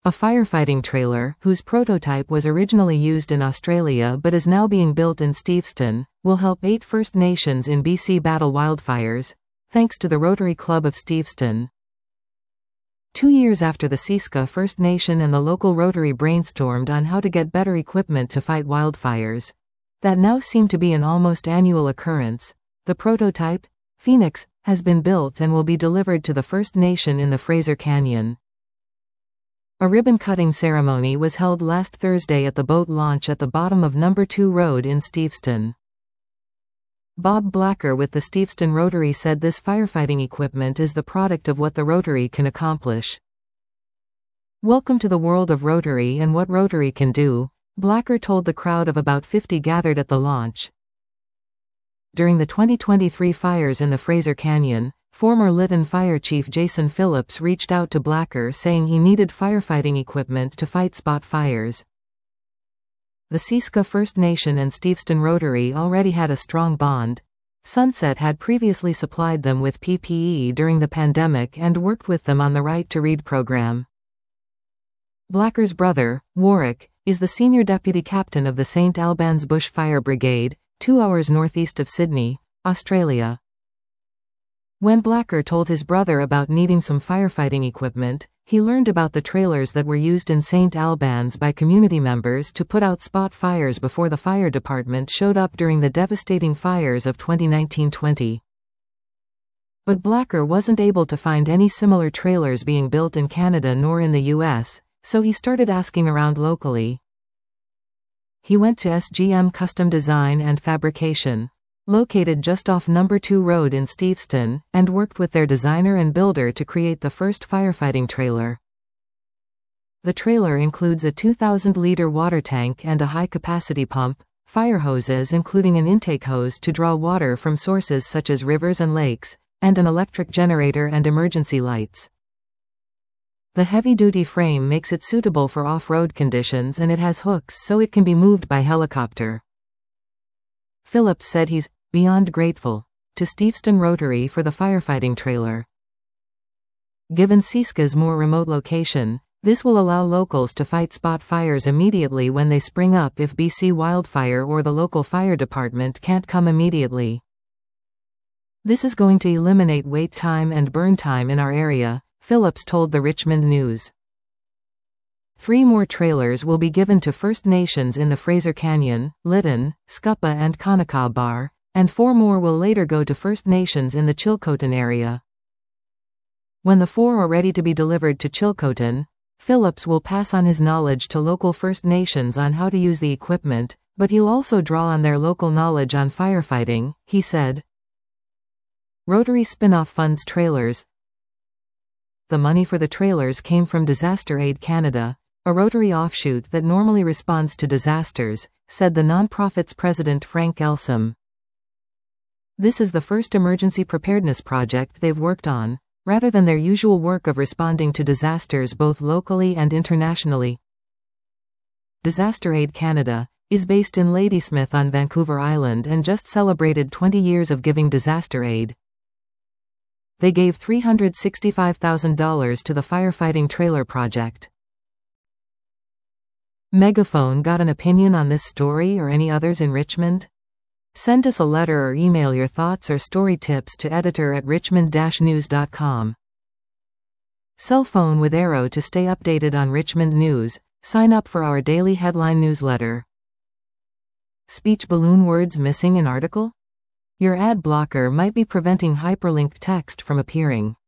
A firefighting trailer, whose prototype was originally used in Australia but is now being built in Steveston, will help 8 First Nations in BC battle wildfires, thanks to the Rotary Club of Steveston. 2 years after the Siska First Nation and the local Rotary brainstormed on how to get better equipment to fight wildfires, that now seem to be an almost annual occurrence, the prototype, Phoenix, has been built and will be delivered to the First Nation in the Fraser Canyon. A ribbon-cutting ceremony was held last Thursday at the boat launch at the bottom of No. 2 Road in Steveston. Bob Blacker with the Steveston Rotary said this firefighting equipment is the product of what the Rotary can accomplish. "Welcome to the world of Rotary and what Rotary can do," Blacker told the crowd of about 50 gathered at the launch. During the 2023 fires in the Fraser Canyon, former Lytton Fire Chief Jason Phillips reached out to Blacker saying he needed firefighting equipment to fight spot fires. The Siska First Nation and Steveston Rotary already had a strong bond. Sunset had previously supplied them with PPE during the pandemic and worked with them on the Right to Read program. Blacker's brother, Warwick, is the senior deputy captain of the St. Albans Bush Fire Brigade, 2 hours northeast of Sydney, Australia. When Blacker told his brother about needing some firefighting equipment, he learned about the trailers that were used in St. Albans by community members to put out spot fires before the fire department showed up during the devastating fires of 2019-20. But Blacker wasn't able to find any similar trailers being built in Canada nor in the US, so he started asking around locally. He went to SGM Custom Design and Fabrication, located just off No. 2 Road in Steveston, and worked with their designer and builder to create the first firefighting trailer. The trailer includes a 2,000-liter water tank and a high-capacity pump, fire hoses including an intake hose to draw water from sources such as rivers and lakes, and an electric generator and emergency lights. The heavy-duty frame makes it suitable for off-road conditions and it has hooks so it can be moved by helicopter. Phillips said he's beyond grateful to Steveston Rotary for the firefighting trailer. Given Siska's more remote location, this will allow locals to fight spot fires immediately when they spring up if BC Wildfire or the local fire department can't come immediately. "This is going to eliminate wait time and burn time in our area," Phillips told the Richmond News. 3 more trailers will be given to First Nations in the Fraser Canyon, Lytton, Scuppa and Connecaw Bar, and 4 more will later go to First Nations in the Chilcotin area. When the 4 are ready to be delivered to Chilcotin, Phillips will pass on his knowledge to local First Nations on how to use the equipment, but he'll also draw on their local knowledge on firefighting, he said. Rotary spin-off funds trailers. The money for the trailers came from Disaster Aid Canada, a Rotary offshoot that normally responds to disasters, said the nonprofit's president Frank Elsom. This is the first emergency preparedness project they've worked on, rather than their usual work of responding to disasters both locally and internationally. Disaster Aid Canada is based in Ladysmith on Vancouver Island and just celebrated 20 years of giving disaster aid. They gave $365,000 to the firefighting trailer project. Megaphone got an opinion on this story or any others in Richmond? Send us a letter or email your thoughts or story tips to editor@richmond-news.com. Cell phone with Arrow to stay updated on Richmond news. Sign up for our daily headline newsletter. Speech balloon words missing in article? Your ad blocker might be preventing hyperlinked text from appearing.